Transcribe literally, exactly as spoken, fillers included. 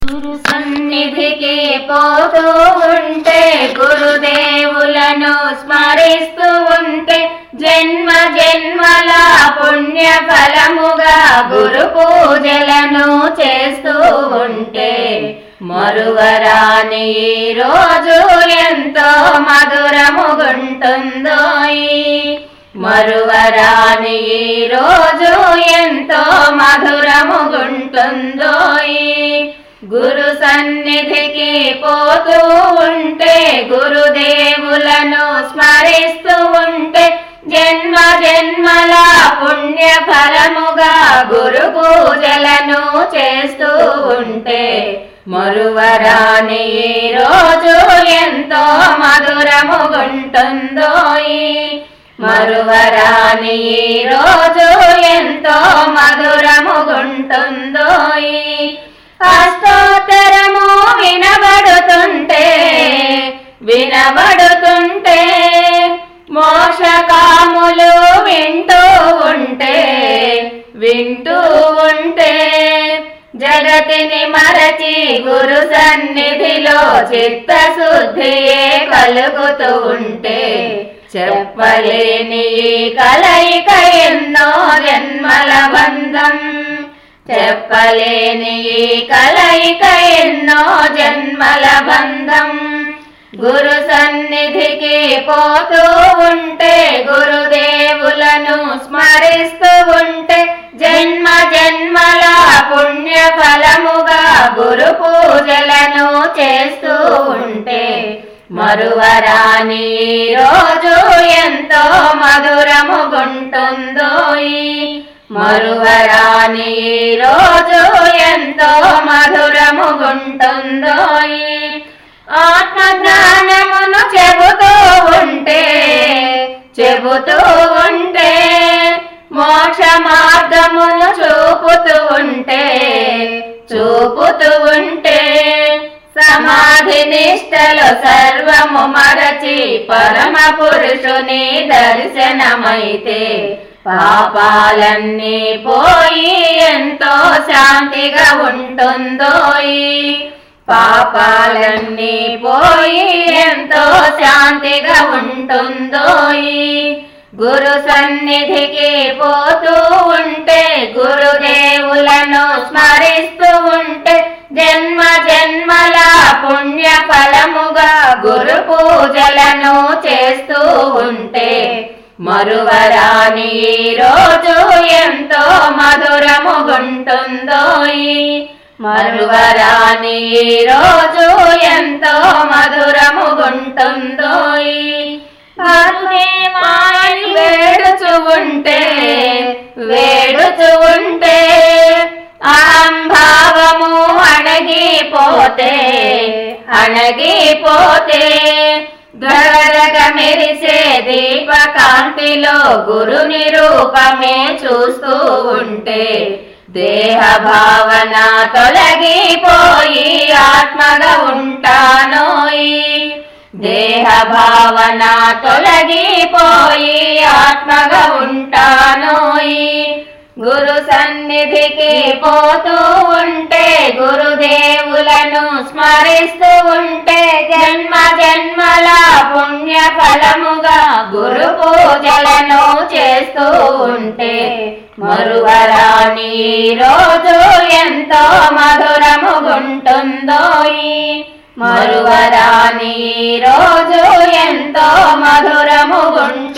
గురు సన్నిధికి పోతూ ఉంటే, గురుదేవులను స్మరిస్తూ ఉంటే, జన్మ జన్మల పుణ్య ఫలముగా గురు పూజలను చేస్తూ ఉంటే, మరువరాని ఈ రోజు ఎంతో మధురముగుంటుందోయి. మరువరాని ఈ రోజు ఎంతో మధురముగుంటుందోయి. గురు సన్నిధికి పోతూ ఉంటే, గురుదేవులను స్మరిస్తూ ఉంటే, జన్మ జన్మల పుణ్య ఫలముగా గురు పూజలను చేస్తూ ఉంటే, మరువరాని ఈ రోజు ఎంతో మధురముగుంటుందోయి. మరువరాని ఈ రోజు ఎంతో మధురముగుంటుందోయి. అష్టోత్తరము వినబడుతుంటే వినబడుతుంటే మోక్షకాములు వింటూ ఉంటే వింటూ ఉంటే, జగతిని మరచి గురు సన్నిధిలో చిత్తశుద్ధియే కలుగుతూ ఉంటే, చెప్పలేని ఈ కలయిక ఎన్నో జన్మల బంధం. చెప్పలేని ఈ కలయిక ఎన్నో జన్మల బంధం. గురు సన్నిధికి పోతూ ఉంటే, గురుదేవులను స్మరిస్తూ ఉంటే, జన్మ జన్మల పుణ్య ఫలముగా గురు పూజలను చేస్తూ ఉంటే, మరువరాని రోజు ఎంతో మధురముగుంటుందోయి. మరువరాని రోజు ఎంతో మధురముగుంటుందోయి. ఆత్మజ్ఞానమును చెబుతూ ఉంటే చెబుతూ ఉంటే, మోక్ష మార్గమును చూపుతూ ఉంటే చూపుతూ ఉంటే, సమాధి నిష్టలు సర్వము మరచి పరమ పురుషుని దర్శనమైతే, పాపాలన్నీ పోయి ఎంతో శాంతిగా ఉంటుందోయి. పాపాలన్నీ పోయి ఎంతో శాంతిగా ఉంటుందోయి. గురు సన్నిధికి పోతూ ఉంటే, గురుదేవులను స్మరిస్తూ ఉంటే, జన్మ జన్మల పుణ్య ఫలముగా గురు పూజలను చేస్తూ ఉంటే, మరువరాని ఈ రోజు ఎంతో మధురముగుంటుందోయి. మరువరాని ఈ రోజు ఎంతో మధురముగుంటుందోయి. వారిని వేడుచు ఉంటే వేడుచు ఉంటే, అహంభావము అణగిపోతే అణగిపోతే, గరగ మెరిసే దీపకాంతిలో గురుని రూపమే చూస్తూ ఉంటే, దేహ భావన తొలగిపోయి ఆత్మగా ఉంటానోయి. దేహ భావన తొలగిపోయి ఆత్మగా ఉంటానోయి. గురు సన్నిధికి పోతూ ఉంటే, గురుదేవులను స్మరిస్తూ ఉంటే, జన్మ జన్మల పుణ్య ఫలముగా గురు పూజలను చేస్తూ ఉంటే, మరువరాని రోజు ఎంతో మధురముగుంటుందోయి. మరువరాని రోజు ఎంతో మధురముగుంటుందోయి.